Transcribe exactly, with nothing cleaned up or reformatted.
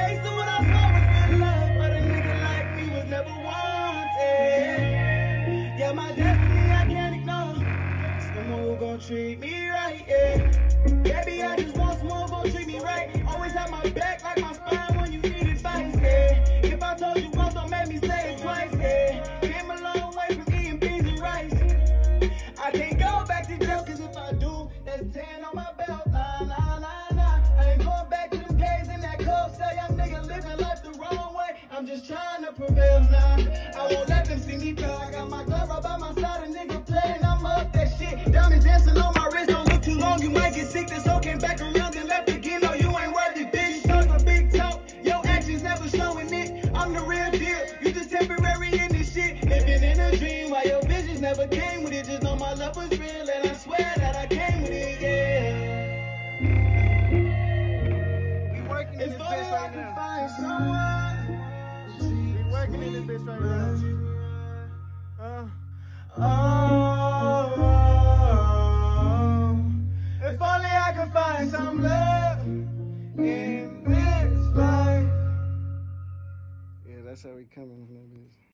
taste of what I saw was real love, but a nigga like me was never wanted. Yeah, my destiny I can't ignore. Someone who gon' treat me right, yeah. Baby, I just want someone who gon' treat me right. Always have my back like my spine when you need advice, yeah. If I told you once, don't make me say it twice, yeah. Came a long way from eating beans and rice. I can't go back to jail, cause if I do, that's ten on my belt. Nah, nah, nah, nah. I ain't going back to them days in that club. Say young nigga living life the wrong way. I'm just trying to prevail now. I won't let them see me fail. I got my glove right by my side, a nigga playing, I'm up that shit. Diamonds dancing on my wrist, don't look too long, you might get sick. This hoe came back around and left again. No, you ain't worthy, bitch. Talk a big talk, your actions never showing it. I'm the real deal, you just temporary in this shit. Living in a dream while your visions never came with it. Just know my love was real and I swear that I came with it, yeah. We working in If this only bitch I right could now. find someone. We working in this bitch right now. Uh. Oh, if only I could find some love in this life. Yeah, that's how we coming, man.